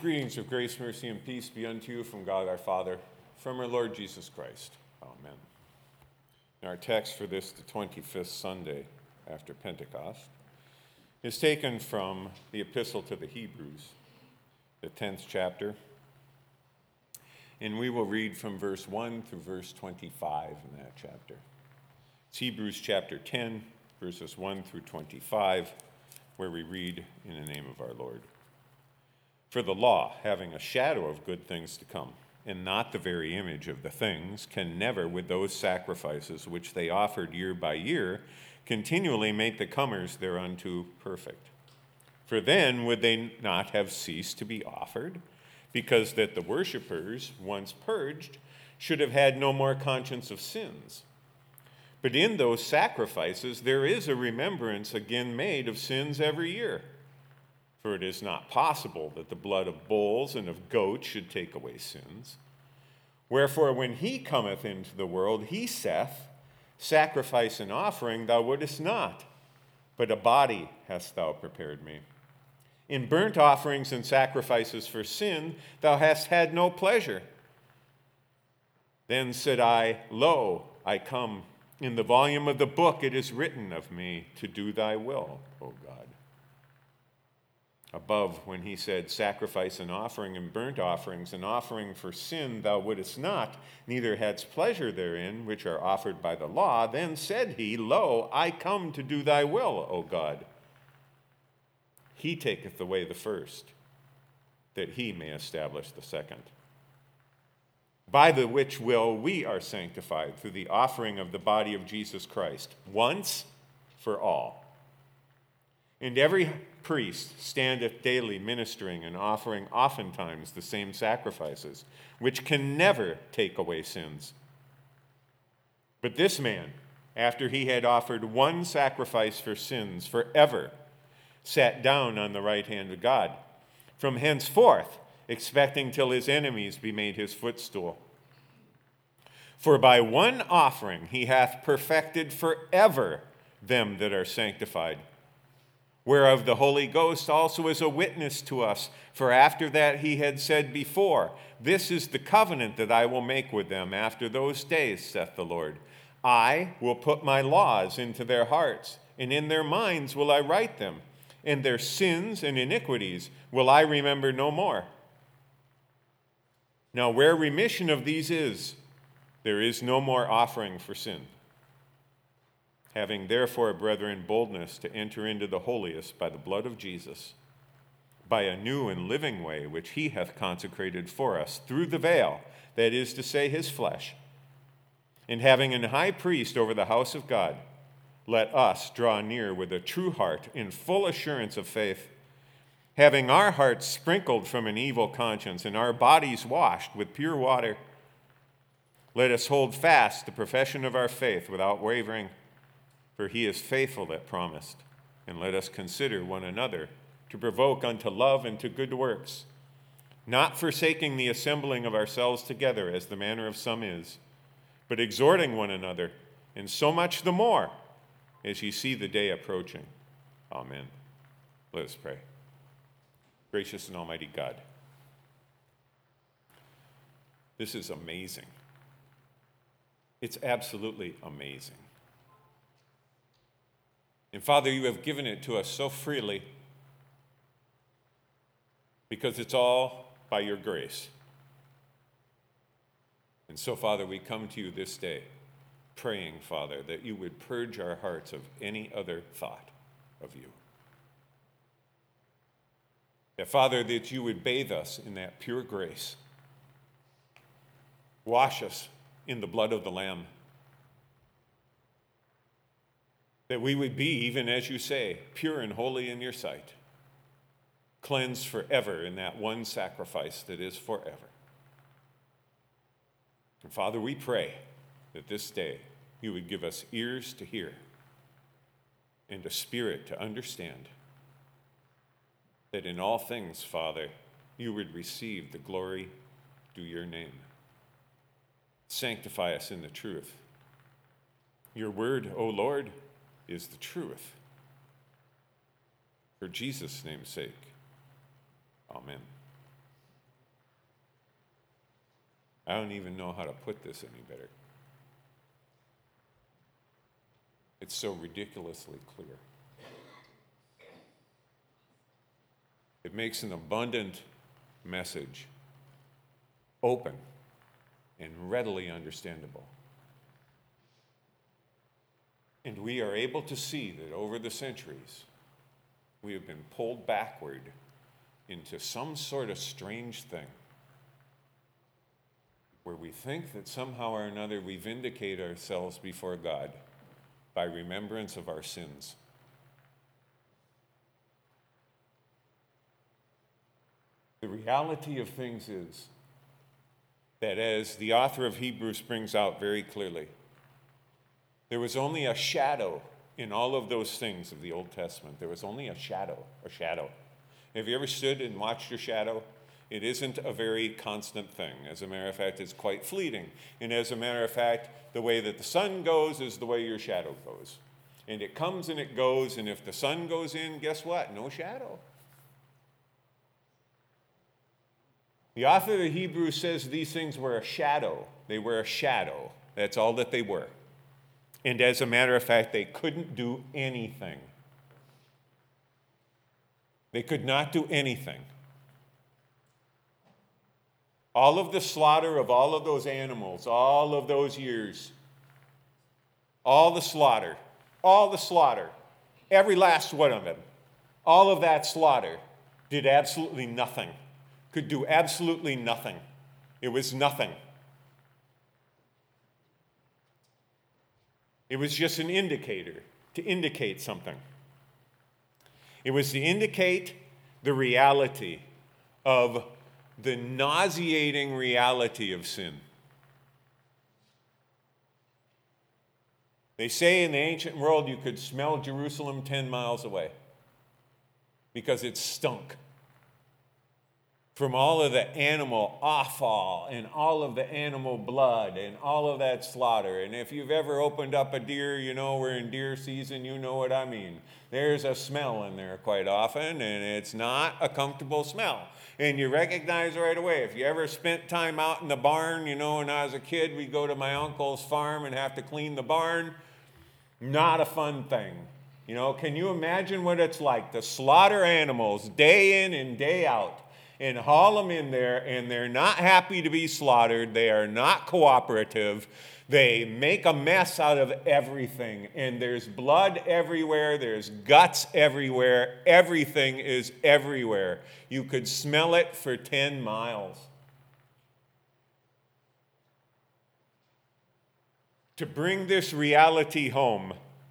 Greetings of grace, mercy, and peace be unto you from God our Father, from our Lord Jesus Christ. Amen. And our text for this, the 25th Sunday after Pentecost, is taken from the Epistle to the Hebrews, the 10th chapter. And we will read from verse 1 through verse 25 in that chapter. It's Hebrews chapter 10, verses 1 through 25, where we read in the name of our Lord. For the law, having a shadow of good things to come, and not the very image of the things, can never, with those sacrifices which they offered year by year, continually make the comers thereunto perfect. For then would they not have ceased to be offered, because that the worshippers, once purged, should have had no more conscience of sins. But in those sacrifices there is a remembrance again made of sins every year. For it is not possible that the blood of bulls and of goats should take away sins. Wherefore, when he cometh into the world, he saith, Sacrifice and offering thou wouldest not, but a body hast thou prepared me. In burnt offerings and sacrifices for sin thou hast had no pleasure. Then said I, Lo, I come. In the volume of the book it is written of me to do thy will, O God. Above, when he said, Sacrifice and offering and burnt offerings and offering for sin thou wouldest not, neither hadst pleasure therein, which are offered by the law, then said he, Lo, I come to do thy will, O God. He taketh away the first, that he may establish the second. By the which will we are sanctified through the offering of the body of Jesus Christ, once for all. And every priest standeth daily ministering and offering oftentimes the same sacrifices, which can never take away sins. But this man, after he had offered one sacrifice for sins forever, sat down on the right hand of God, from henceforth expecting till his enemies be made his footstool. For by one offering he hath perfected forever them that are sanctified, whereof the Holy Ghost also is a witness to us. For after that he had said before, This is the covenant that I will make with them after those days, saith the Lord. I will put my laws into their hearts, and in their minds will I write them, and their sins and iniquities will I remember no more. Now where remission of these is, there is no more offering for sin. Having therefore, brethren, boldness to enter into the holiest by the blood of Jesus, by a new and living way which he hath consecrated for us through the veil, that is to say, his flesh. And having an high priest over the house of God, let us draw near with a true heart in full assurance of faith, having our hearts sprinkled from an evil conscience and our bodies washed with pure water. Let us hold fast the profession of our faith without wavering, for he is faithful that promised. And let us consider one another to provoke unto love and to good works, not forsaking the assembling of ourselves together as the manner of some is, but exhorting one another, and so much the more as ye see the day approaching. Amen. Let us pray. Gracious and almighty God, this is amazing. It's absolutely amazing. And Father, you have given it to us so freely because it's all by your grace. And so, Father, we come to you this day praying, Father, that you would purge our hearts of any other thought of you. That, Father, that you would bathe us in that pure grace. Wash us in the blood of the Lamb. That we would be, even as you say, pure and holy in your sight, cleansed forever in that one sacrifice that is forever. And Father, we pray that this day you would give us ears to hear and a spirit to understand, that in all things, Father, you would receive the glory due your name. Sanctify us in the truth. Your word, O Lord, is the truth. For Jesus' name's sake, amen. I don't even know how to put this any better. It's so ridiculously clear. It makes an abundant message open and readily understandable. And we are able to see that over the centuries, we have been pulled backward into some sort of strange thing where we think that somehow or another we vindicate ourselves before God by remembrance of our sins. The reality of things is that, as the author of Hebrews brings out very clearly, there was only a shadow in all of those things of the Old Testament. There was only a shadow, a shadow. Have you ever stood and watched your shadow? It isn't a very constant thing. As a matter of fact, it's quite fleeting. And as a matter of fact, the way that the sun goes is the way your shadow goes. And it comes and it goes, and if the sun goes in, guess what? No shadow. The author of the Hebrews says these things were a shadow. They were a shadow. That's all that they were. And as a matter of fact, they couldn't do anything. They could not do anything. All of the slaughter of all of those animals, all of those years, all the slaughter, every last one of them, all of that slaughter did absolutely nothing, could do absolutely nothing. It was nothing. It was just an indicator to indicate something. It was to indicate the reality of the nauseating reality of sin. They say in the ancient world you could smell Jerusalem 10 miles away because it stunk from all of the animal offal and all of the animal blood and all of that slaughter. And if you've ever opened up a deer, you know we're in deer season, you know what I mean. There's a smell in there quite often, and it's not a comfortable smell. And you recognize right away. If you ever spent time out in the barn, you know, when I was a kid, we'd go to my uncle's farm and have to clean the barn. Not a fun thing. You know, can you imagine what it's like to slaughter animals day in and day out and haul them in there, and they're not happy to be slaughtered. They are not cooperative. They make a mess out of everything, and there's blood everywhere. There's guts everywhere. Everything is everywhere. You could smell it for 10 miles. To bring this reality home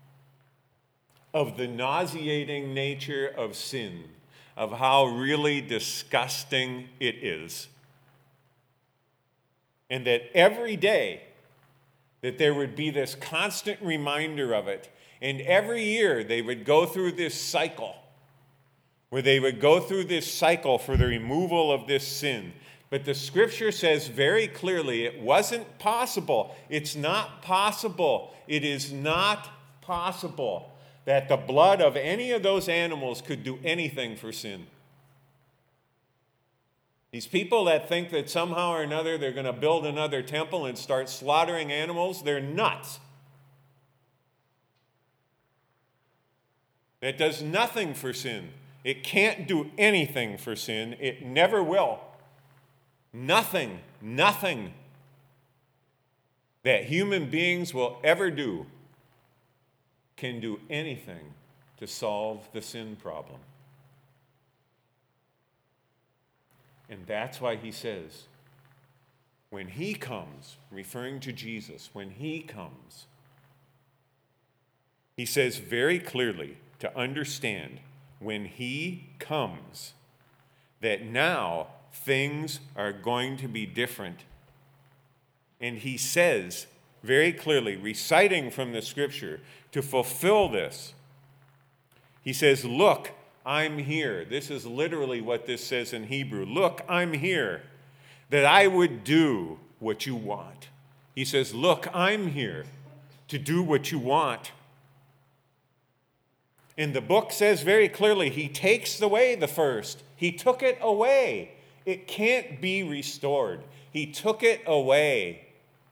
of the nauseating nature of sin, of how really disgusting it is. And that every day that there would be this constant reminder of it. And every year they would go through this cycle, where they would go through this cycle for the removal of this sin. But the scripture says very clearly it wasn't possible. It's not possible. It is not possible that the blood of any of those animals could do anything for sin. These people that think that somehow or another they're going to build another temple and start slaughtering animals, they're nuts. That does nothing for sin. It can't do anything for sin. It never will. Nothing that human beings will ever do can do anything to solve the sin problem. And that's why he says, when he comes, referring to Jesus, when he comes, he says very clearly to understand, when he comes, that now things are going to be different. And he says very clearly, reciting from the scripture, to fulfill this, he says, look, I'm here. This is literally what this says in Hebrew. Look, I'm here, that I would do what you want. He says, look, I'm here to do what you want. And the book says very clearly, he takes away the first. He took it away. It can't be restored. He took it away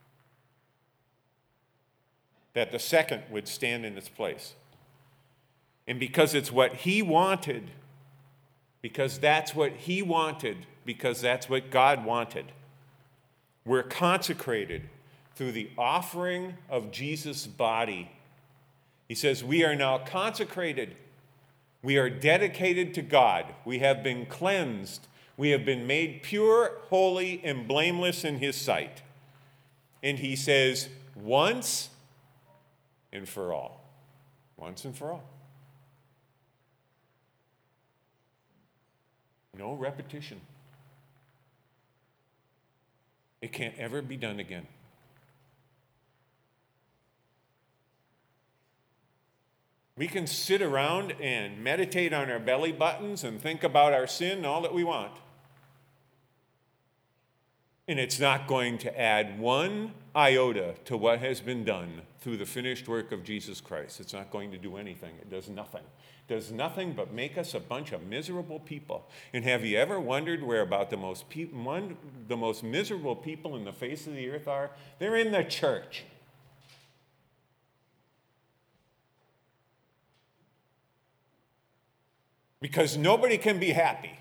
that the second would stand in its place. And because it's what he wanted, because that's what he wanted, because that's what God wanted, we're consecrated through the offering of Jesus' body. He says, we are now consecrated. We are dedicated to God. We have been cleansed. We have been made pure, holy, and blameless in his sight. And he says, once and for all. Once and for all. No repetition. It can't ever be done again. We can sit around and meditate on our belly buttons and think about our sin all that we want. And it's not going to add one iota to what has been done through the finished work of Jesus Christ. It's not going to do anything. It does nothing. It does nothing but make us a bunch of miserable people. And have you ever wondered where about the most miserable people in the face of the earth are? They're in the church. Because nobody can be happy.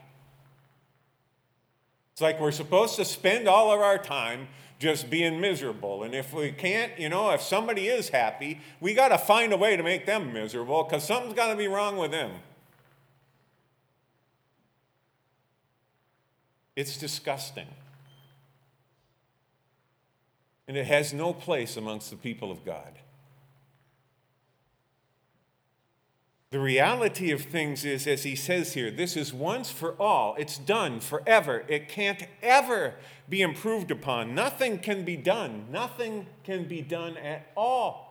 It's like we're supposed to spend all of our time just being miserable. And if we can't, if somebody is happy, we got to find a way to make them miserable because something's got to be wrong with them. It's disgusting. And it has no place amongst the people of God. The reality of things is, as he says here, this is once for all. It's done forever. It can't ever be improved upon. Nothing can be done. Nothing can be done at all.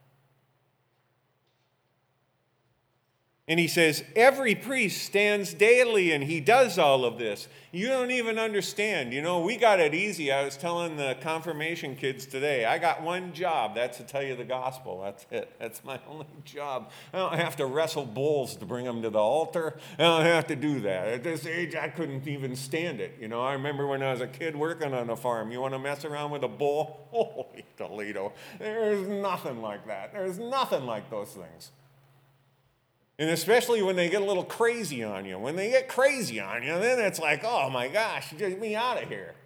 And he says, every priest stands daily and he does all of this. You don't even understand. We got it easy. I was telling the confirmation kids today, I got one job. That's to tell you the gospel. That's it. That's my only job. I don't have to wrestle bulls to bring them to the altar. I don't have to do that. At this age, I couldn't even stand it. I remember when I was a kid working on a farm. You want to mess around with a bull? Holy Toledo. There's nothing like that. There's nothing like those things. And especially when they get a little crazy on you. When they get crazy on you, then it's like, oh my gosh, get me out of here.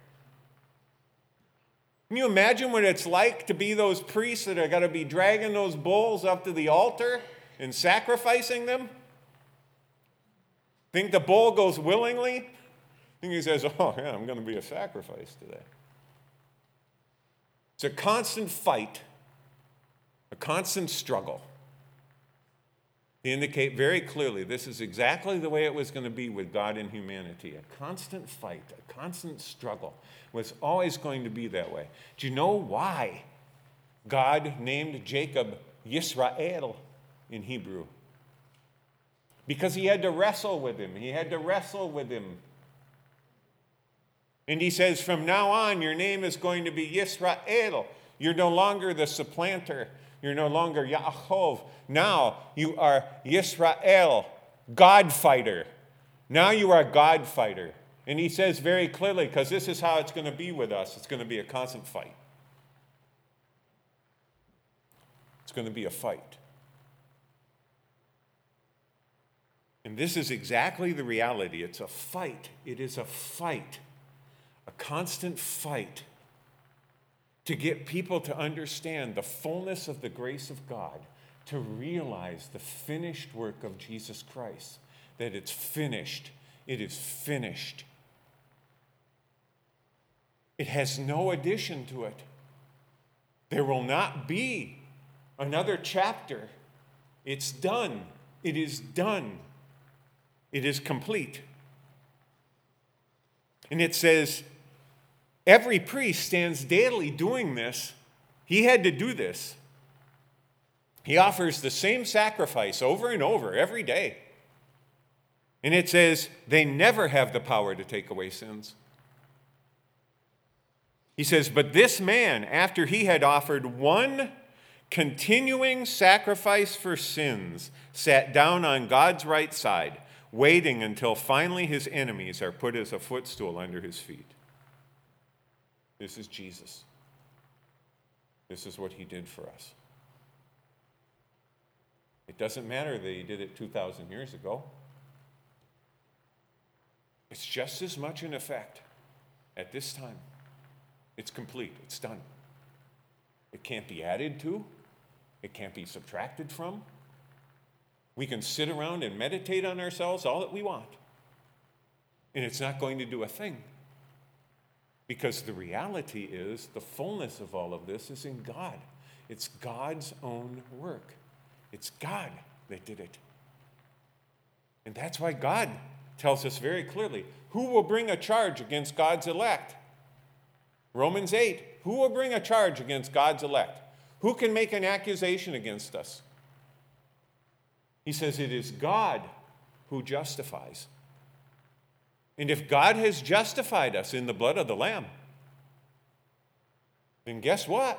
Can you imagine what it's like to be those priests that are going to be dragging those bulls up to the altar and sacrificing them? Think the bull goes willingly? Think he says, oh yeah, I'm going to be a sacrifice today. It's a constant fight, a constant struggle. To indicate very clearly this is exactly the way it was going to be with God and humanity. A constant fight, a constant struggle. It was always going to be that way. Do you know why God named Jacob Yisrael in Hebrew? Because he had to wrestle with him. He had to wrestle with him. And he says, from now on, your name is going to be Yisrael. You're no longer the supplanter. You're no longer Yaakov. Now you are Yisrael, God fighter. Now you are God fighter. And he says very clearly, because this is how it's going to be with us. It's going to be a constant fight. It's going to be a fight. And this is exactly the reality. It's a fight. It is a fight. A constant fight. To get people to understand the fullness of the grace of God, to realize the finished work of Jesus Christ, that it's finished. It is finished. It has no addition to it. There will not be another chapter. It's done. It is done. It is complete. And it says, every priest stands daily doing this. He had to do this. He offers the same sacrifice over and over every day. And it says they never have the power to take away sins. He says, but this man, after he had offered one continuing sacrifice for sins, sat down on God's right side. waiting until finally his enemies are put as a footstool under his feet. This is Jesus. This is what he did for us. It doesn't matter that he did it 2,000 years ago. It's just as much in effect at this time. It's complete. It's done. It can't be added to. It can't be subtracted from. We can sit around and meditate on ourselves all that we want. And it's not going to do a thing. Because the reality is the fullness of all of this is in God. It's God's own work. It's God that did it. And that's why God tells us very clearly, who will bring a charge against God's elect? Romans 8, who will bring a charge against God's elect? Who can make an accusation against us? He says it is God who justifies. And if God has justified us in the blood of the Lamb, then guess what?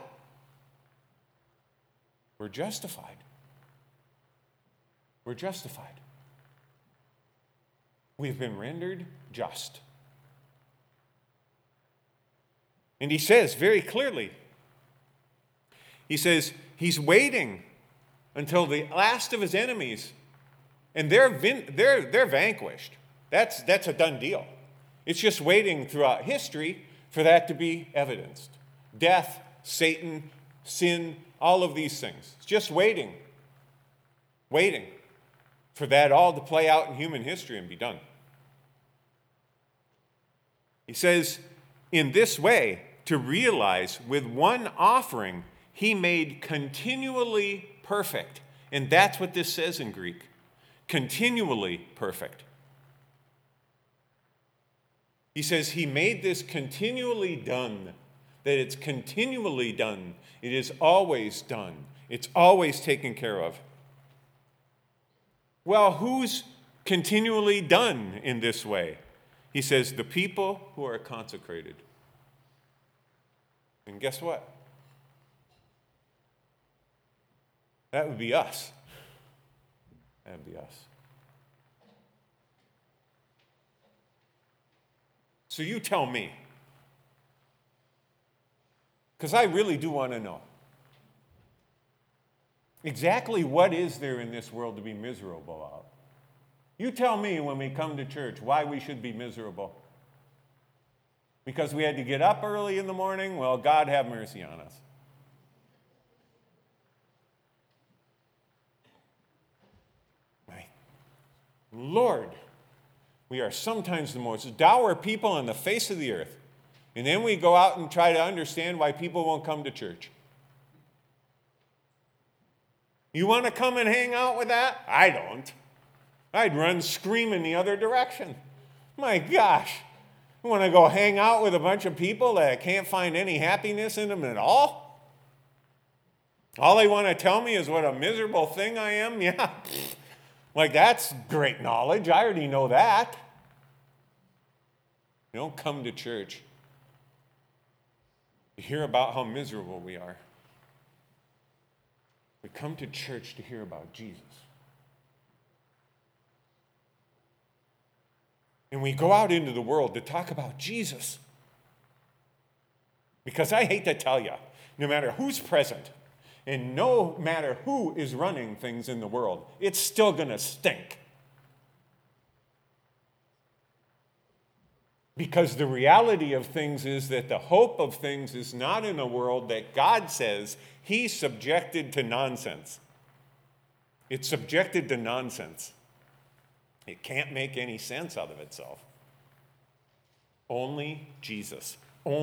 We're justified. We're justified. We've been rendered just. And he says very clearly, he says he's waiting until the last of his enemies, and they're vanquished. That's a done deal. It's just waiting throughout history for that to be evidenced. Death, Satan, sin, all of these things. It's just waiting for that all to play out in human history and be done. He says, in this way, to realize with one offering, he made continually perfect. And that's what this says in Greek. Continually perfect. He says he made this continually done, that it's continually done. It is always done. It's always taken care of. Well, who's continually done in this way? He says the people who are consecrated. And guess what? That would be us. That would be us. So you tell me, because I really do want to know, exactly what is there in this world to be miserable about? You tell me when we come to church why we should be miserable. Because we had to get up early in the morning? Well, God have mercy on us. My Lord, we are sometimes the most dour people on the face of the earth. And then we go out and try to understand why people won't come to church. You want to come and hang out with that? I don't. I'd run screaming the other direction. My gosh. You want to go hang out with a bunch of people that can't find any happiness in them at all? All they want to tell me is what a miserable thing I am? Yeah. Like, that's great knowledge. I already know that. You don't come to church to hear about how miserable we are. We come to church to hear about Jesus. And we go out into the world to talk about Jesus. Because I hate to tell you, no matter who's present, and no matter who is running things in the world, it's still going to stink. Because the reality of things is that the hope of things is not in a world that God says he's subjected to nonsense. It's subjected to nonsense. It can't make any sense out of itself. Only Jesus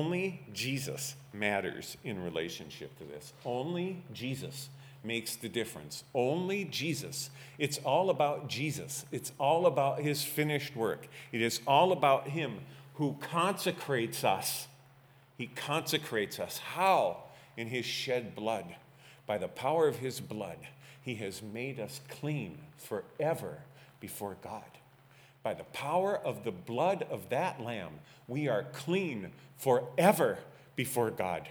matters in relationship to this. Only Jesus makes the difference. Only Jesus. It's all about Jesus. It's all about his finished work. It is all about him who consecrates us. He consecrates us. How? In his shed blood. By the power of his blood, he has made us clean forever before God. By the power of the blood of that lamb, we are clean forever before God.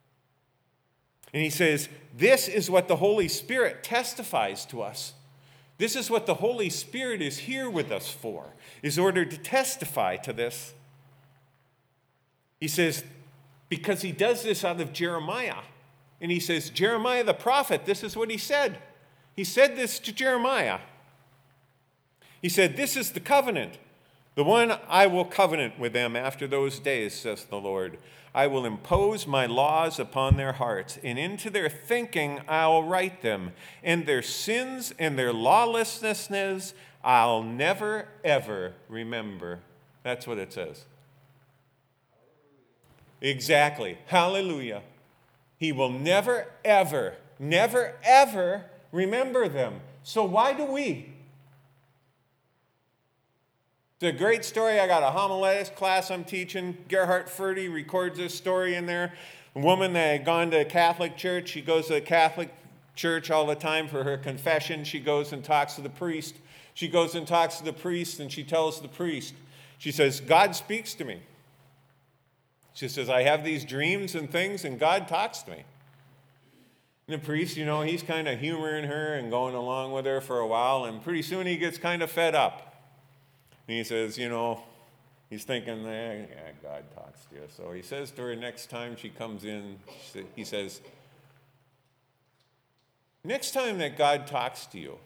And he says, this is what the Holy Spirit testifies to us. This is what the Holy Spirit is here with us for, is order to testify to this. He says, because he does this out of Jeremiah. And he says, Jeremiah the prophet, this is what he said. He said this to Jeremiah. He said, this is the covenant, the one I will covenant with them after those days, says the Lord. I will impose my laws upon their hearts, and into their thinking I'll write them. And their sins and their lawlessnesses I'll never, ever remember. That's what it says. Exactly. Hallelujah. He will never, ever remember them. So why do we? It's a great story. I got a homiletics class I'm teaching. Gerhard Ferde records this story in there. A woman that had gone to a Catholic church. She goes to a Catholic church all the time for her confession. She goes and talks to the priest. She goes and talks to the priest, and she tells the priest, she says, God speaks to me. She says, I have these dreams and things, and God talks to me. And the priest, he's kind of humoring her and going along with her for a while, and pretty soon he gets kind of fed up. And he says, he's thinking, God talks to you. So he says to her next time she comes in, he says, next time that God talks to you,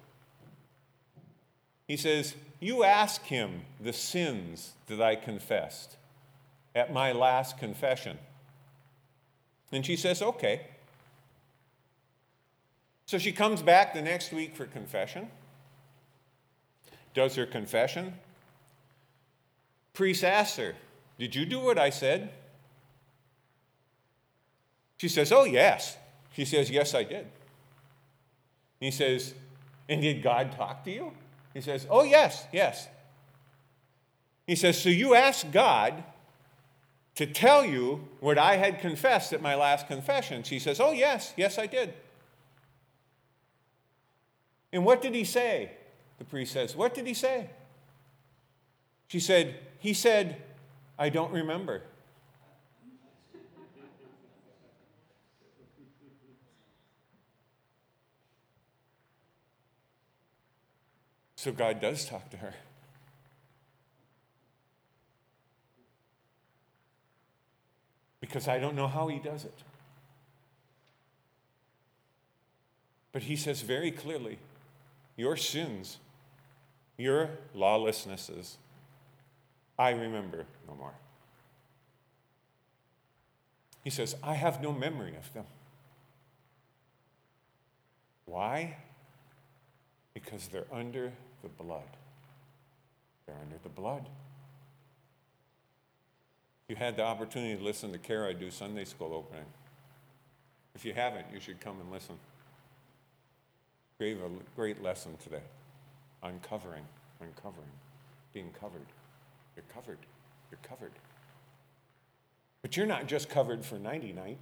he says, you ask him the sins that I confessed at my last confession. And she says, okay. So she comes back the next week for confession, does her confession. Priest asks her, did you do what I said? She says, oh, yes. She says, yes, I did. He says, and did God talk to you? He says, oh, yes. He says, so you asked God to tell you what I had confessed at my last confession. She says, oh, yes, I did. And what did he say? The priest says, what did he say? She said, he said, I don't remember. So God does talk to her. Because I don't know how he does it. But he says very clearly, your sins, your lawlessnesses, I remember no more. He says, I have no memory of them. Why? Because they're under the blood. They're under the blood. You had the opportunity to listen to Kara do Sunday school opening. If you haven't, you should come and listen. Gave a great lesson today. Uncovering, being covered. You're covered. You're covered. But you're not just covered for nighty night.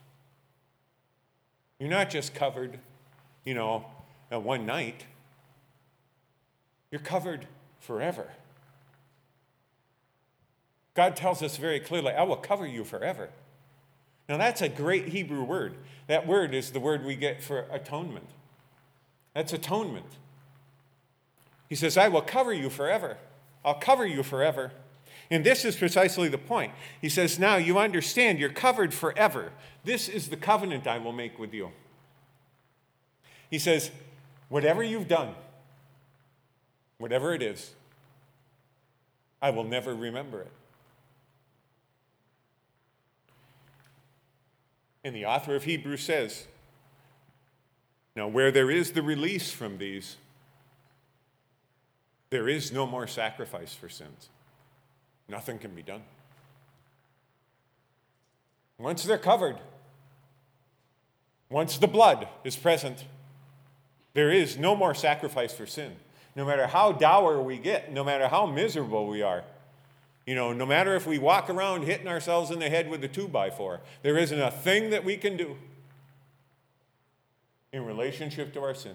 You're not just covered, one night. You're covered forever. God tells us very clearly, I will cover you forever. Now that's a great Hebrew word. That word is the word we get for atonement. That's atonement. He says, I will cover you forever. I'll cover you forever. And this is precisely the point. He says, now you understand you're covered forever. This is the covenant I will make with you. He says, whatever you've done, whatever it is, I will never remember it. And the author of Hebrews says, now where there is the release from these, there is no more sacrifice for sins. Nothing can be done. Once they're covered, once the blood is present, there is no more sacrifice for sin. No matter how dour we get, no matter how miserable we are, no matter if we walk around hitting ourselves in the head with a 2x4, there isn't a thing that we can do in relationship to our sin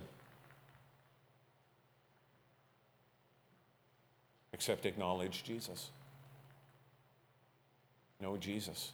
except acknowledge Jesus. Know Jesus.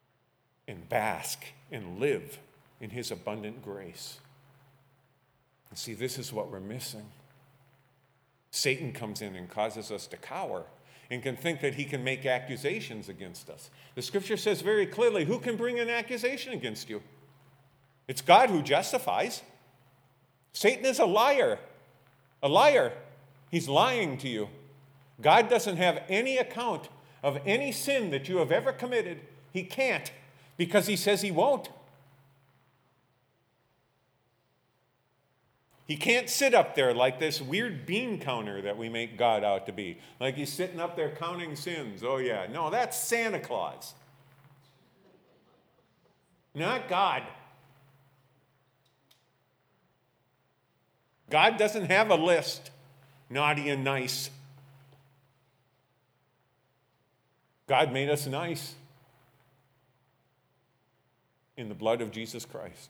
And bask and live in his abundant grace. See, this is what we're missing. Satan comes in and causes us to cower and can think that he can make accusations against us. The scripture says very clearly, who can bring an accusation against you? It's God who justifies. Satan is a liar. A liar. He's lying to you. God doesn't have any account of any sin that you have ever committed. He can't, because he says he won't. He can't sit up there like this weird bean counter that we make God out to be. Like he's sitting up there counting sins. Oh, yeah. No, that's Santa Claus. Not God. God doesn't have a list, naughty and nice. God made us nice in the blood of Jesus Christ.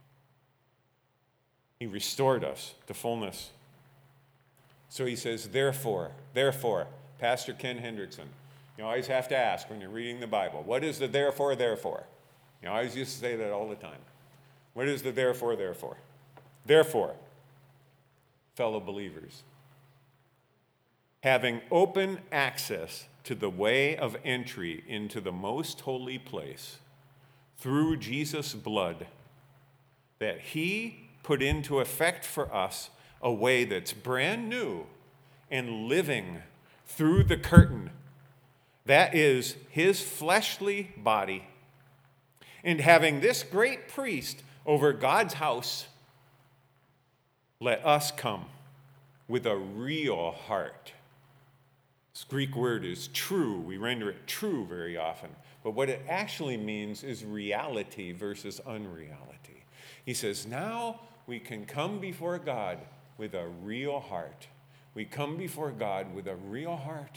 He restored us to fullness. So he says, therefore, Pastor Ken Hendrickson, you always have to ask when you're reading the Bible, what is the therefore? You know, I always used to say that all the time. What is the therefore? Therefore, fellow believers, having open access to the way of entry into the most holy place through Jesus' blood, that he put into effect for us a way that's brand new and living through the curtain. That is his fleshly body. And having this great priest over God's house, let us come with a real heart. This Greek word is true. We render it true very often. But what it actually means is reality versus unreality. He says, now we can come before God with a real heart. We come before God with a real heart.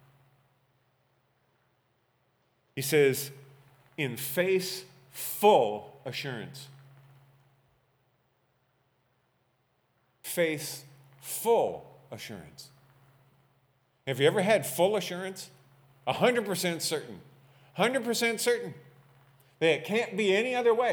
He says, in faithful assurance. Faithful assurance. Have you ever had full assurance? 100% certain. 100% certain that it can't be any other way.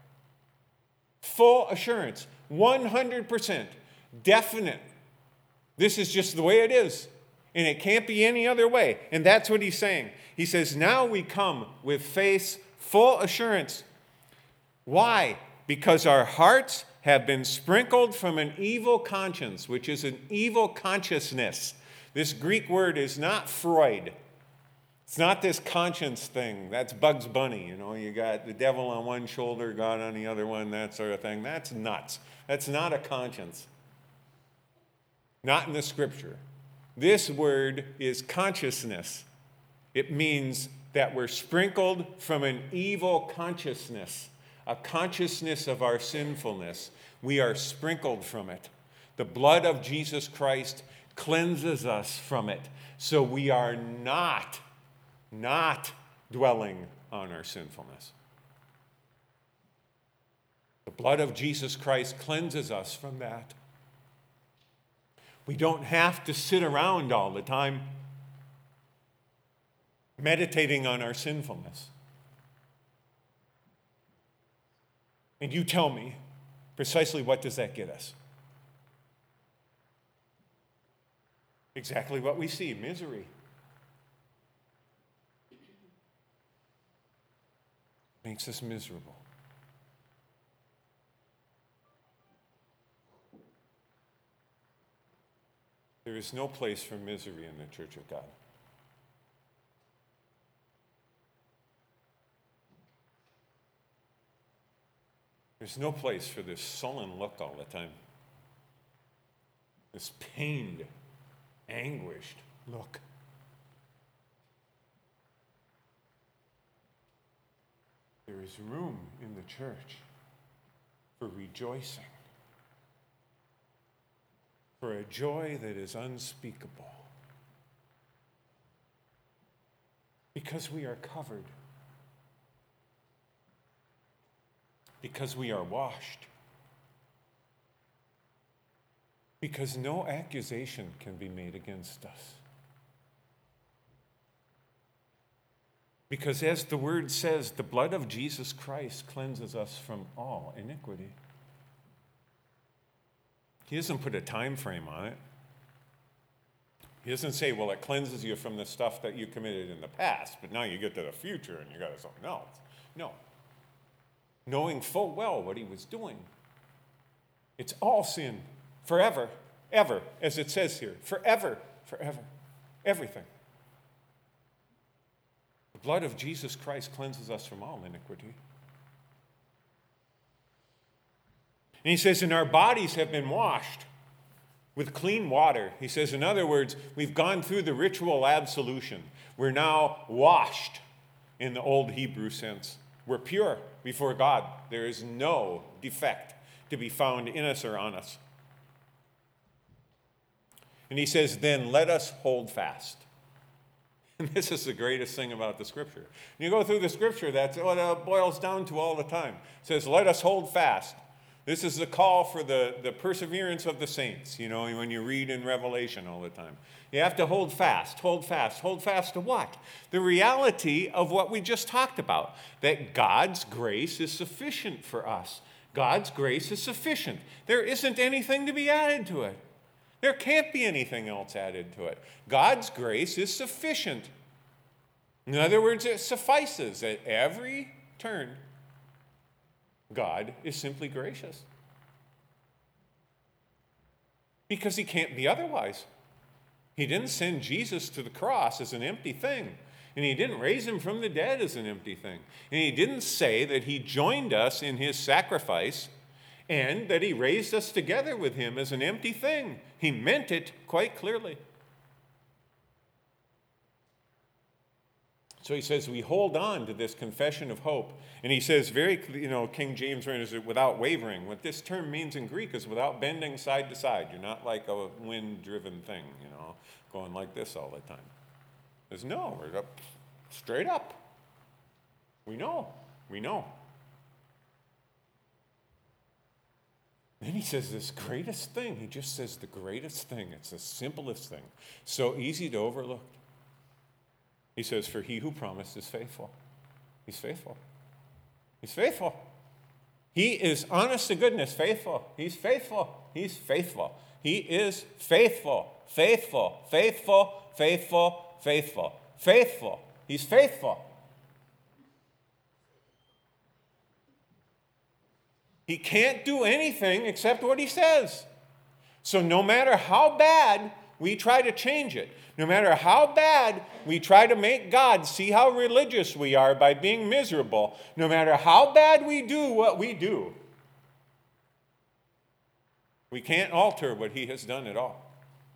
Full assurance. 100%. Definite. This is just the way it is. And it can't be any other way. And that's what he's saying. He says, now we come with full assurance. Why? Because our hearts have been sprinkled from an evil conscience, which is an evil consciousness. This Greek word is not Freud. It's not this conscience thing. That's Bugs Bunny. You know, you got the devil on one shoulder, God on the other one, that sort of thing. That's nuts. That's not a conscience. Not in the scripture. This word is consciousness. It means that we're sprinkled from an evil consciousness, a consciousness of our sinfulness. We are sprinkled from it. The blood of Jesus Christ cleanses us from it. So we are not dwelling on our sinfulness. The blood of Jesus Christ cleanses us from that. We don't have to sit around all the time meditating on our sinfulness. And you tell me, precisely what does that get us? Exactly what we see, misery. Makes us miserable. There is no place for misery in the Church of God. There's no place for this sullen look all the time. This pained, anguished look. There is room in the church for rejoicing, for a joy that is unspeakable, because we are covered, because we are washed, because no accusation can be made against us. Because as the word says, the blood of Jesus Christ cleanses us from all iniquity. He doesn't put a time frame on it. He doesn't say, well, it cleanses you from the stuff that you committed in the past, but now you get to the future and you got something else. No. Knowing full well what he was doing. It's all sin. Forever. Ever. As it says here. Forever. Forever. Everything. The blood of Jesus Christ cleanses us from all iniquity. And he says, and our bodies have been washed with clean water. He says, in other words, we've gone through the ritual absolution. We're now washed in the old Hebrew sense. We're pure before God. There is no defect to be found in us or on us. And he says, then let us hold fast. And this is the greatest thing about the Scripture. When you go through the Scripture, that's what it boils down to all the time. It says, let us hold fast. This is the call for the perseverance of the saints, you know, when you read in Revelation all the time. You have to hold fast, hold fast. Hold fast to what? The reality of what we just talked about, that God's grace is sufficient for us. God's grace is sufficient. There isn't anything to be added to it. There can't be anything else added to it. God's grace is sufficient. In other words, it suffices at every turn. God is simply gracious. Because he can't be otherwise. He didn't send Jesus to the cross as an empty thing. And he didn't raise him from the dead as an empty thing. And he didn't say that he joined us in his sacrifice and that he raised us together with him as an empty thing. He meant it quite clearly. So he says we hold on to this confession of hope. And he says very, King James renders it without wavering. What this term means in Greek is without bending side to side. You're not like a wind-driven thing, going like this all the time. There's no, we're up, straight up. We know. Then he says this greatest thing. He just says the greatest thing. It's the simplest thing. So easy to overlook. He says, for he who promised is faithful. He's faithful. He's faithful. He is, honest to goodness, faithful. He's faithful. He's faithful. He is faithful. Faithful. Faithful. Faithful. Faithful. Faithful. He's faithful. He can't do anything except what he says. So no matter how bad we try to change it, no matter how bad we try to make God see how religious we are by being miserable, no matter how bad we do what we do, we can't alter what he has done at all.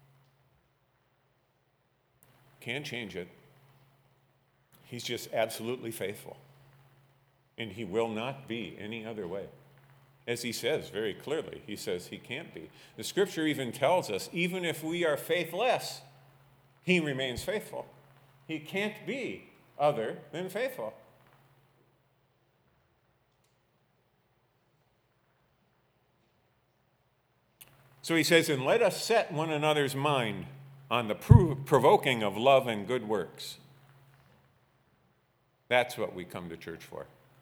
Can't change it. He's just absolutely faithful. And he will not be any other way. As he says very clearly, he says he can't be. The Scripture even tells us, even if we are faithless, he remains faithful. He can't be other than faithful. So he says, and let us set one another's mind on the provoking of love and good works. That's what we come to church for.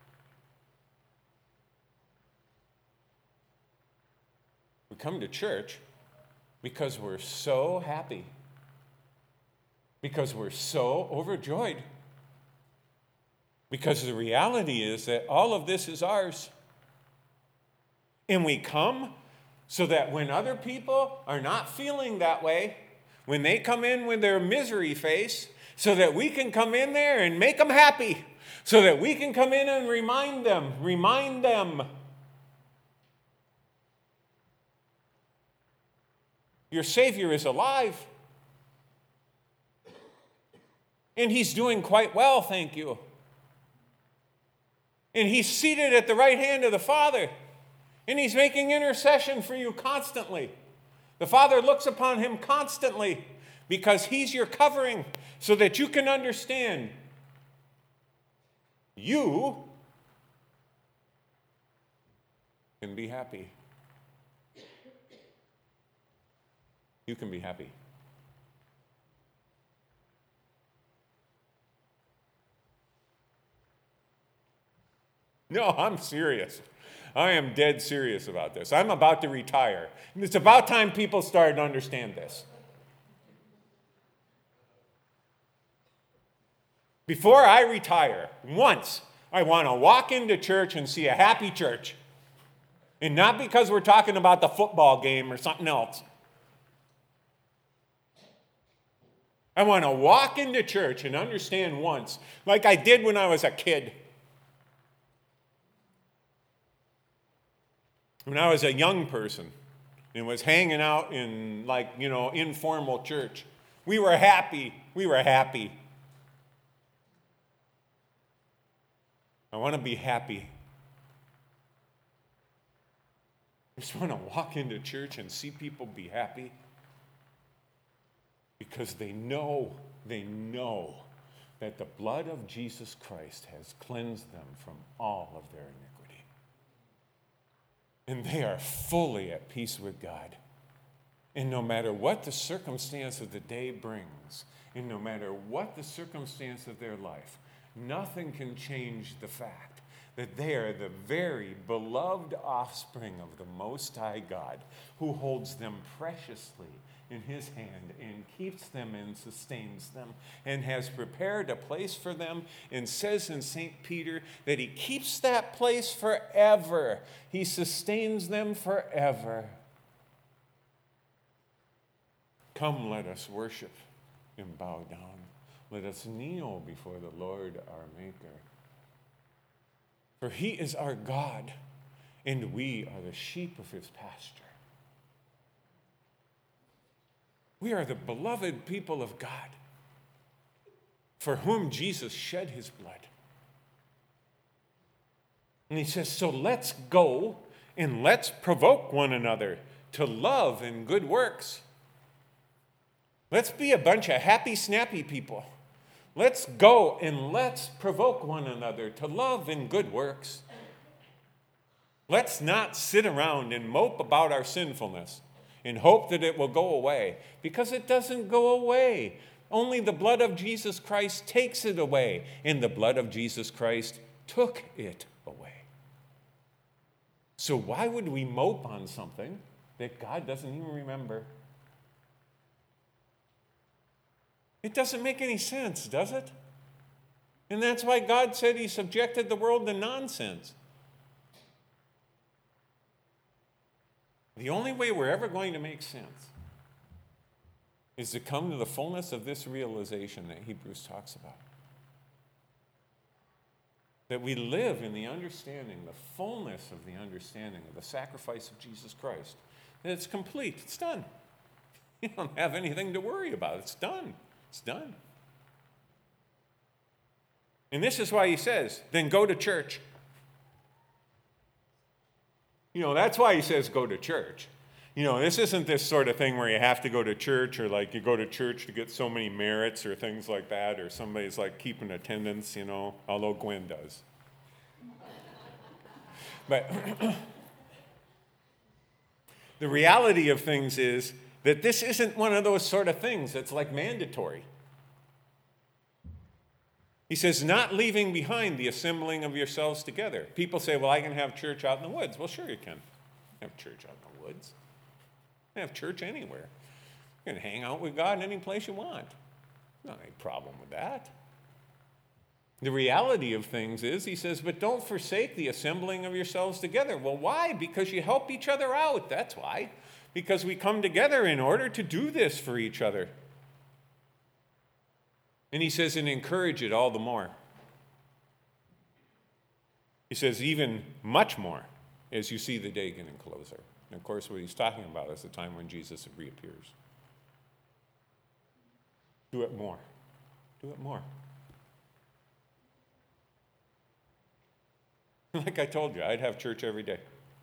We come to church because we're so happy. Because we're so overjoyed. Because the reality is that all of this is ours. And we come so that when other people are not feeling that way, when they come in with their misery face, so that we can come in there and make them happy. So that we can come in and remind them. Your Savior is alive. And he's doing quite well, thank you. And he's seated at the right hand of the Father. And he's making intercession for you constantly. The Father looks upon him constantly because he's your covering so that you can understand you can be happy. You can be happy. No, I'm serious. I am dead serious about this. I'm about to retire. And it's about time people started to understand this. Before I retire, once, I want to walk into church and see a happy church. And not because we're talking about the football game or something else. I want to walk into church and understand once, like I did when I was a kid. When I was a young person and was hanging out in, informal church, we were happy. We were happy. I want to be happy. I just want to walk into church and see people be happy because they know that the blood of Jesus Christ has cleansed them from all of their iniquity. And they are fully at peace with God. And no matter what the circumstance of the day brings, and no matter what the circumstance of their life, nothing can change the fact that they are the very beloved offspring of the Most High God, who holds them preciously in his hand and keeps them and sustains them and has prepared a place for them and says in St. Peter that he keeps that place forever. He sustains them forever. Come, let us worship and bow down. Let us kneel before the Lord our Maker. For he is our God, and we are the sheep of his pasture. We are the beloved people of God, for whom Jesus shed his blood. And he says, so let's go and let's provoke one another to love and good works. Let's be a bunch of happy, snappy people. Let's go and let's provoke one another to love and good works. Let's not sit around and mope about our sinfulness and hope that it will go away, because it doesn't go away. Only the blood of Jesus Christ takes it away, and the blood of Jesus Christ took it away. So why would we mope on something that God doesn't even remember? It doesn't make any sense, does it? And that's why God said he subjected the world to nonsense. The only way we're ever going to make sense is to come to the fullness of this realization that Hebrews talks about. That we live in the understanding, the fullness of the understanding of the sacrifice of Jesus Christ. That it's complete. It's done. You don't have anything to worry about. It's done. It's done. And this is why he says, then go to church. That's why he says go to church. This isn't this sort of thing where you have to go to church, or like you go to church to get so many merits or things like that, or somebody's like keeping attendance, although Gwen does. But the reality of things is that this isn't one of those sort of things that's like mandatory. He says, not leaving behind the assembling of yourselves together. People say, well, I can have church out in the woods. Well, sure you can have church out in the woods. You can have church anywhere. You can hang out with God any place you want. Not any problem with that. The reality of things is, he says, but don't forsake the assembling of yourselves together. Well, why? Because you help each other out. That's why. Because we come together in order to do this for each other. And he says, and encourage it all the more. He says, even much more, as you see the day getting closer. And of course, what he's talking about is the time when Jesus reappears. Do it more. Do it more. Like I told you, I'd have church every day.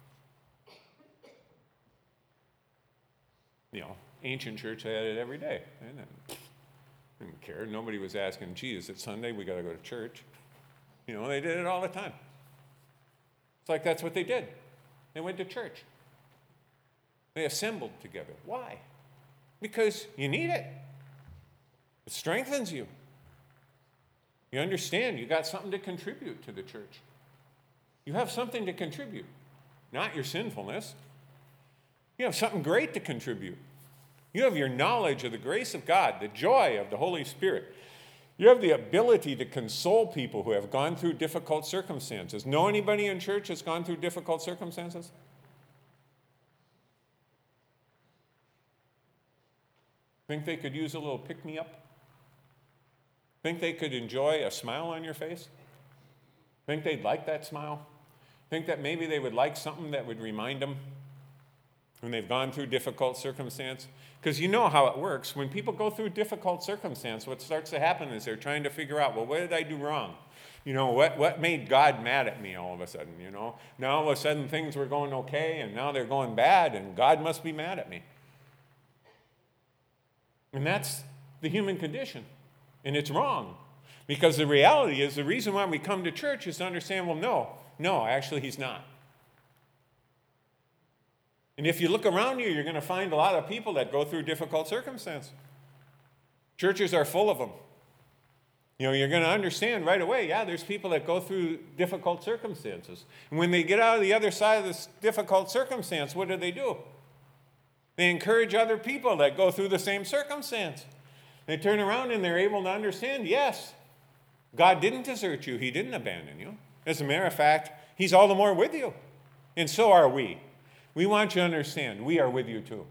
Ancient church had it every day. And didn't care. Nobody was asking, gee, is it Sunday? We got to go to church. They did it all the time. It's like that's what they did. They went to church. They assembled together. Why? Because you need it. It strengthens you. You understand you got something to contribute to the church. You have something to contribute. not your sinfulness. You have something great to contribute. You have your knowledge of the grace of God, the joy of the Holy Spirit. You have the ability to console people who have gone through difficult circumstances. Know anybody in church that's gone through difficult circumstances? Think they could use a little pick-me-up? Think they could enjoy a smile on your face? Think they'd like that smile? Think that maybe they would like something that would remind them when they've gone through difficult circumstance? Because you know how it works. When people go through difficult circumstance, what starts to happen is they're trying to figure out, well, what did I do wrong? You know, what made God mad at me all of a sudden, you know? Now all of a sudden things were going okay, and now they're going bad, and God must be mad at me. And that's the human condition. And it's wrong. Because the reality is, the reason why we come to church is to understand, well, no, actually he's not. And if you look around you, you're going to find a lot of people that go through difficult circumstances. Churches are full of them. You know, you're going to understand right away, yeah, there's people that go through difficult circumstances. And when they get out of the other side of this difficult circumstance, what do? They encourage other people that go through the same circumstance. They turn around and they're able to understand, yes, God didn't desert you. He didn't abandon you. As a matter of fact, he's all the more with you. And so are we. We want you to understand, we are with you too.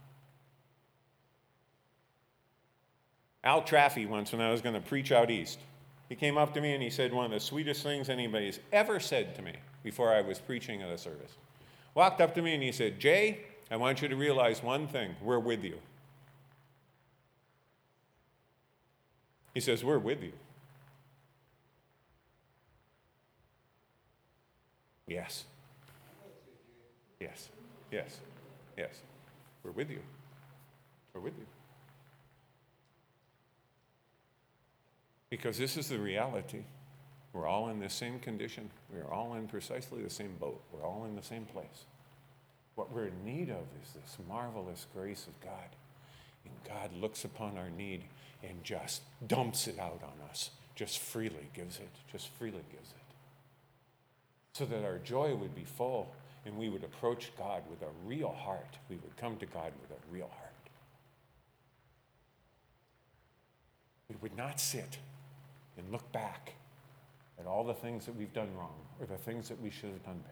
Al Traffy once, when I was going to preach out east, he came up to me and he said one of the sweetest things anybody's ever said to me before I was preaching at a service. Walked up to me and he said, Jay, I want you to realize one thing. We're with you. He says, we're with you. Yes. Yes. Yes. Yes. We're with you. We're with you. Because this is the reality. We're all in the same condition. We're all in precisely the same boat. We're all in the same place. What we're in need of is this marvelous grace of God. And God looks upon our need and just dumps it out on us. Just freely gives it. Just freely gives it. So that our joy would be full and we would approach God with a real heart. We would come to God with a real heart. We would not sit and look back at all the things that we've done wrong or the things that we should have done better.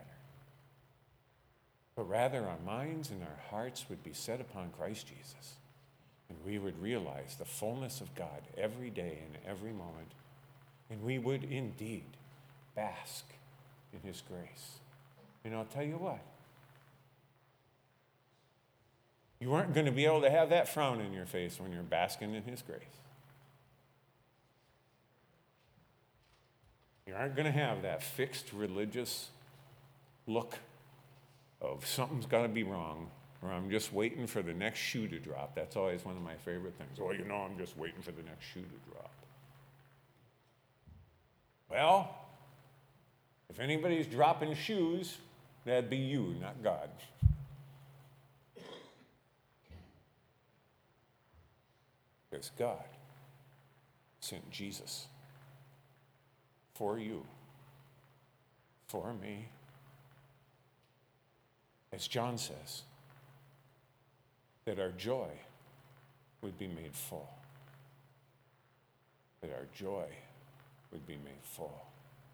But rather our minds and our hearts would be set upon Christ Jesus. And we would realize the fullness of God every day and every moment. And we would indeed bask in his grace. And I'll tell you what. You aren't going to be able to have that frown in your face when you're basking in his grace. You aren't going to have that fixed religious look of something's got to be wrong, or I'm just waiting for the next shoe to drop. That's always one of my favorite things. Well, you know, I'm just waiting for the next shoe to drop. Well, if anybody's dropping shoes, that'd be you, not God. Because God sent Jesus for you, for me. As John says, that our joy would be made full. That our joy would be made full.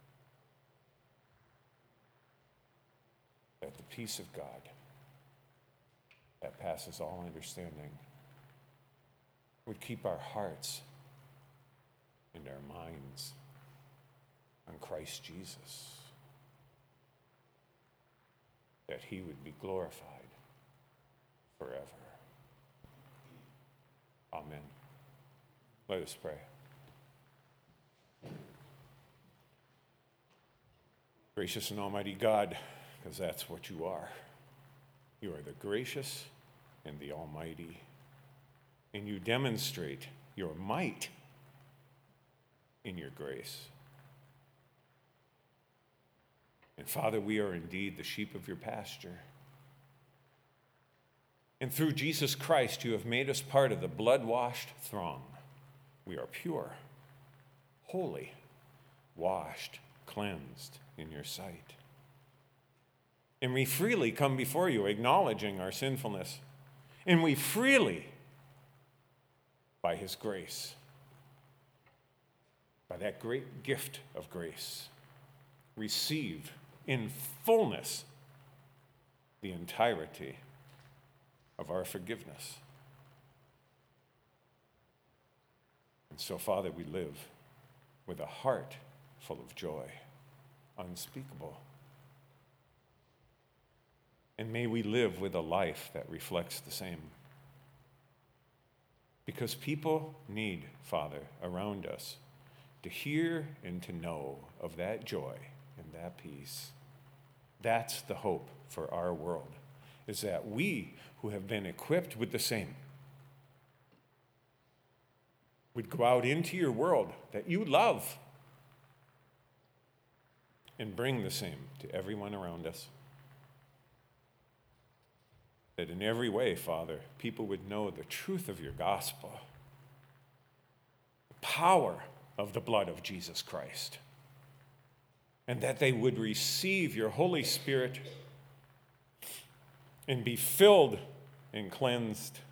That the peace of God that passes all understanding would keep our hearts and our minds on Christ Jesus. That he would be glorified forever. Amen. Let us pray. Gracious and almighty God, because that's what you are. You are the gracious and the almighty. And you demonstrate your might in your grace. And Father, we are indeed the sheep of your pasture. And through Jesus Christ, you have made us part of the blood-washed throng. We are pure, holy, washed, cleansed in your sight. And we freely come before you, acknowledging our sinfulness. And we freely, by his grace, by that great gift of grace, receive in fullness the entirety of our forgiveness. And so, Father, we live with a heart full of joy, unspeakable. And may we live with a life that reflects the same. Because people need, Father, around us to hear and to know of that joy and that peace. That's the hope for our world, is that we who have been equipped with the same would go out into your world that you love and bring the same to everyone around us. That in every way, Father, people would know the truth of your gospel, the power of the blood of Jesus Christ, and that they would receive your Holy Spirit and be filled and cleansed,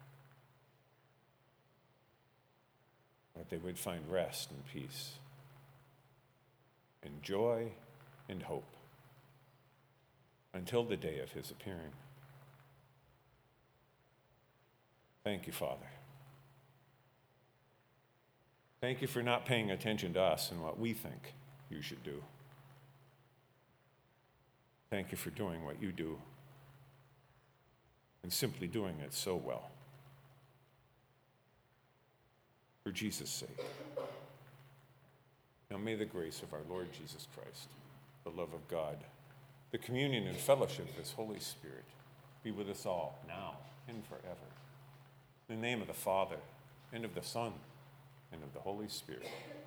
that they would find rest and peace and joy and hope until the day of his appearing. Thank you, Father. Thank you for not paying attention to us and what we think you should do. Thank you for doing what you do and simply doing it so well. For Jesus' sake. Now may the grace of our Lord Jesus Christ, the love of God, the communion and fellowship of his Holy Spirit be with us all now and forever. In the name of the Father, and of the Son, and of the Holy Spirit.